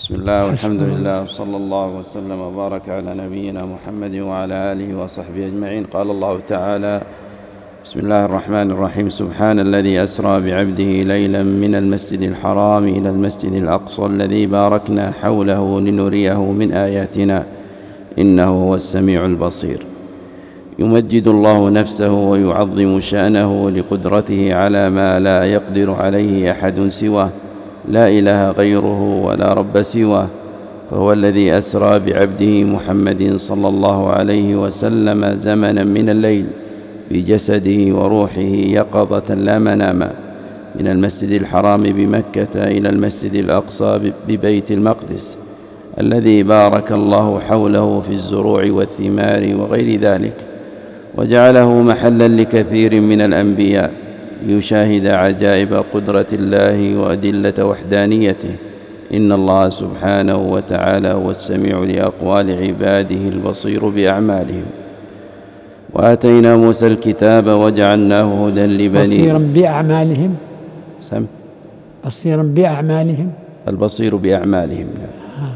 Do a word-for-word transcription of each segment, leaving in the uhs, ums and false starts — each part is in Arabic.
بسم الله والحمد لله صلى الله وسلم وبارك على نبينا محمد وعلى آله وصحبه أجمعين. قال الله تعالى: بسم الله الرحمن الرحيم. سبحان الذي أسرى بعبده ليلا من المسجد الحرام إلى المسجد الأقصى الذي باركنا حوله لنريه من آياتنا إنه هو السميع البصير. يمجد الله نفسه ويعظم شأنه لقدرته على ما لا يقدر عليه أحد سواه، لا إله غيره ولا رب سواه، فهو الذي أسرى بعبده محمد صلى الله عليه وسلم زمنا من الليل بجسده وروحه يقظة لا مناما، من المسجد الحرام بمكة إلى المسجد الأقصى ببيت المقدس الذي بارك الله حوله في الزروع والثمار وغير ذلك، وجعله محلا لكثير من الأنبياء ليشاهد عجائب قدرة الله وأدلة وحدانيته. إن الله سبحانه وتعالى هو السميع لأقوال عباده البصير بأعمالهم. وآتينا موسى الكتاب وجعلناه هدى لبني بصيرا بأعمالهم سم بصيرا بأعمالهم البصير بأعمالهم. آه.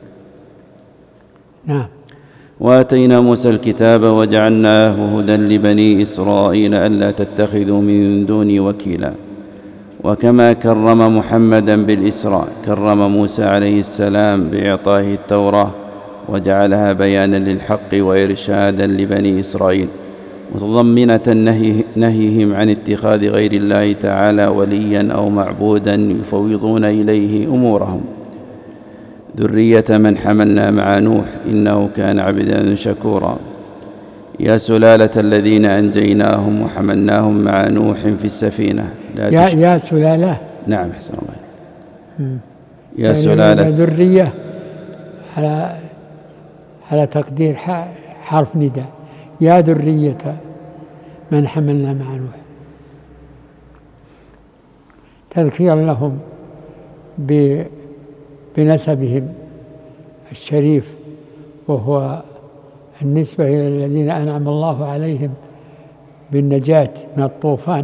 نعم. وآتينا موسى الكتاب وجعلناه هدى لبني إسرائيل ألا تتخذوا من دوني وكيلا. وكما كرم محمدا بالإسراء كرم موسى عليه السلام بإعطائه التوراة وجعلها بيانا للحق وإرشادا لبني إسرائيل، متضمنة نهي نهيهم عن اتخاذ غير الله تعالى وليا أو معبودا يفوضون إليه أمورهم. ذرية من حملنا مع نوح إنه كان عبدا شكورا. يا سلالة الذين أنجيناهم وحملناهم مع نوح في السفينة. لا يا, يا سلالة. نعم أحسن الله. يا يعني سلالة ذرية على على تقدير حرف نداء. يا ذرية من حملنا مع نوح، تذكير لهم بنسبهم الشريف، وهو النسبة إلى الذين أنعم الله عليهم بالنجاة من الطوفان.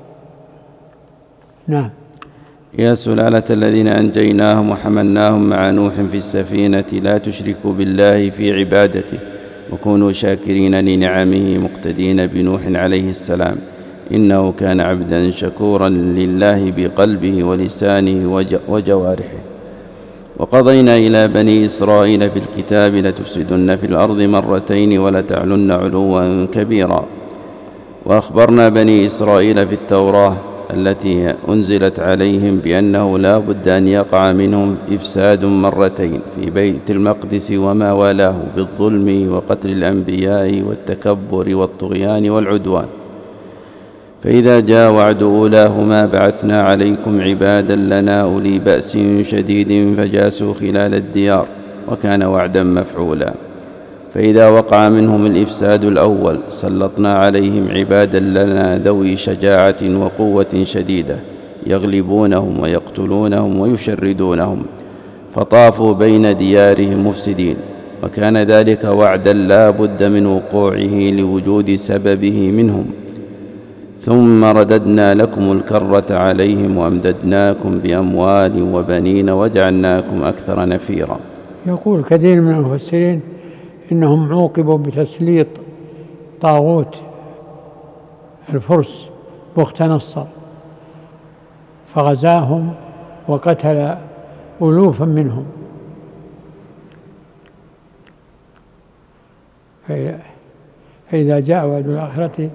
نعم. يا سلالة الذين أنجيناهم وحملناهم مع نوح في السفينة لا تشركوا بالله في عبادته وكونوا شاكرين لنعمه مقتدين بنوح عليه السلام إنه كان عبدا شكورا لله بقلبه ولسانه وجوارحه. وقضينا إلى بني إسرائيل في الكتاب لتفسدن في الأرض مرتين ولتعلن علوا كبيرا. وأخبرنا بني إسرائيل في التوراة التي أنزلت عليهم بأنه لا بد أن يقع منهم إفساد مرتين في بيت المقدس وما والاه بالظلم وقتل الأنبياء والتكبر والطغيان والعدوان. فإذا جاء وعد أولاهما بعثنا عليكم عبادا لنا أولي بأس شديد فجاسوا خلال الديار وكان وعدا مفعولا. فإذا وقع منهم الإفساد الأول سلطنا عليهم عبادا لنا ذوي شجاعة وقوة شديدة يغلبونهم ويقتلونهم ويشردونهم، فطافوا بين ديارهم مفسدين، وكان ذلك وعدا لا بد من وقوعه لوجود سببه منهم. ثم رددنا لكم الكرة عليهم وأمددناكم بأموال وبنين وجعلناكم أكثر نفيرا. يقول كثير من المفسرين إنهم عوقبوا بتسليط طاغوت الفرس بخت نصر فغزاهم وقتل ألوفا منهم، فإذا جاء وعد الآخرة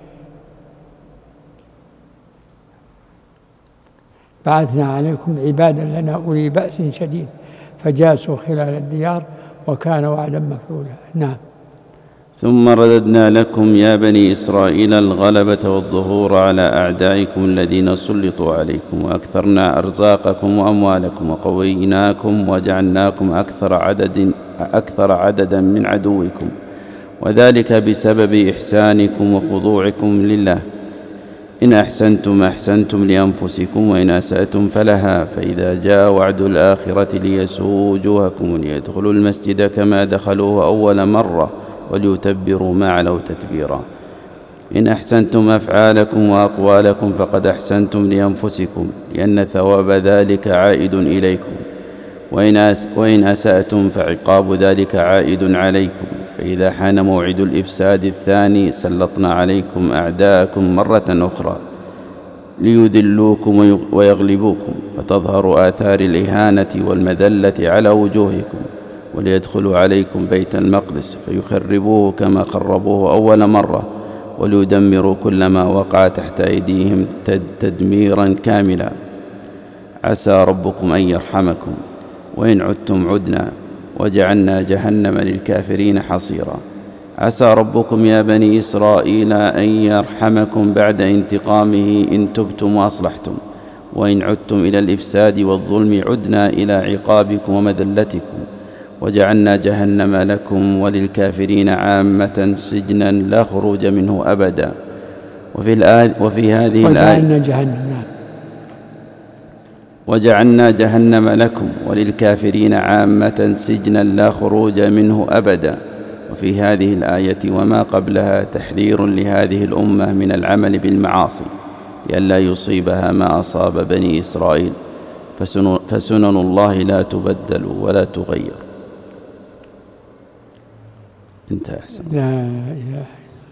بعثنا عليكم عبادا لنا أولي بأس شديد فجاسوا خلال الديار وكان وعدا مفعولا. نعم. ثم رددنا لكم يا بني إسرائيل الغلبة والظهور على أعدائكم الذين سلطوا عليكم وأكثرنا أرزاقكم وأموالكم وقويناكم وجعلناكم أكثر عدد أكثر عددا من عدوكم، وذلك بسبب إحسانكم وخضوعكم لله. إن أحسنتم أحسنتم لأنفسكم وإن أسأتم فلها. فإذا جاء وعد الآخرة ليسوءوا وجوهكم ليدخلوا المسجد كما دخلوه أول مرة وليتبروا ما علوا تتبيرا. إن أحسنتم أفعالكم وأقوالكم فقد أحسنتم لأنفسكم لأن ثواب ذلك عائد إليكم، وإن أسأتم فعقاب ذلك عائد عليكم، فإذا حان موعد الإفساد الثاني سلطنا عليكم أعداءكم مرة أخرى ليذلوكم ويغلبوكم، فتظهر آثار الإهانة والمذلة على وجوهكم، وليدخلوا عليكم بيت المقدس فيخربوه كما خربوه أول مرة، وليدمروا كل ما وقع تحت أيديهم تدميرا كاملا. عسى ربكم أن يرحمكم، وإن عدتم عدنا وجعلنا جهنم للكافرين حصيرا. عسى ربكم يا بني إسرائيل أن يرحمكم بعد انتقامه إن تبتم وأصلحتم، وإن عدتم إلى الإفساد والظلم عدنا إلى عقابكم ومذلتكم، وجعلنا جهنم لكم وللكافرين عامة سجنا لا خروج منه أبدا. وفي, الآية وفي هذه الآية جهنم وجعلنا جهنم لكم وللكافرين عامة سجنا لا خروج منه أبدا. وفي هذه الآية وما قبلها تحذير لهذه الأمة من العمل بالمعاصي لئلا يصيبها ما أصاب بني إسرائيل، فسنن الله لا تبدل ولا تغير. انتهى. أحسن. لا إله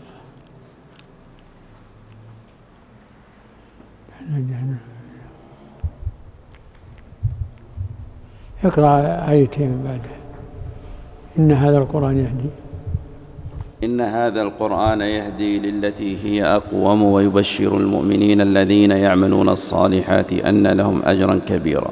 إلا الله. اقرأ آيتين بعده. إن هذا القرآن يهدي إن هذا القرآن يهدي للتي هي أقوم ويبشر المؤمنين الذين يعملون الصالحات أن لهم أجرا كبيرا.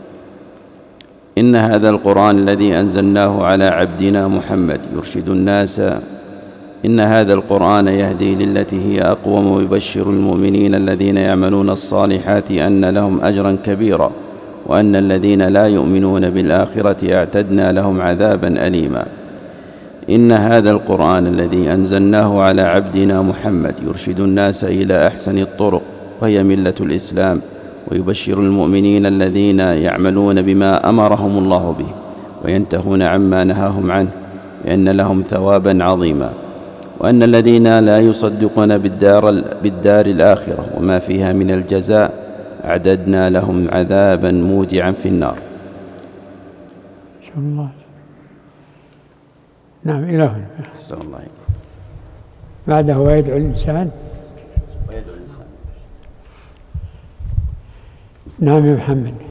إن هذا القرآن الذي أنزلناه على عبدنا محمد يرشد الناس إن هذا القرآن يهدي للتي هي أقوم ويبشر المؤمنين الذين يعملون الصالحات أن لهم أجرا كبيرا، وأن الذين لا يؤمنون بالآخرة أعتدنا لهم عذابا أليما. إن هذا القرآن الذي أنزلناه على عبدنا محمد يرشد الناس إلى أحسن الطرق وهي ملة الإسلام، ويبشر المؤمنين الذين يعملون بما أمرهم الله به وينتهون عما نهاهم عنه بأن لهم ثوابا عظيما، وأن الذين لا يصدقون بالدار, بالدار الآخرة وما فيها من الجزاء أعددنا لهم عذابا موجعا في النار. شاء الله. نعم. إلى هنا. أحسن الله. بعده ويدعو الإنسان. ويدعو الإنسان. نعم يا محمد.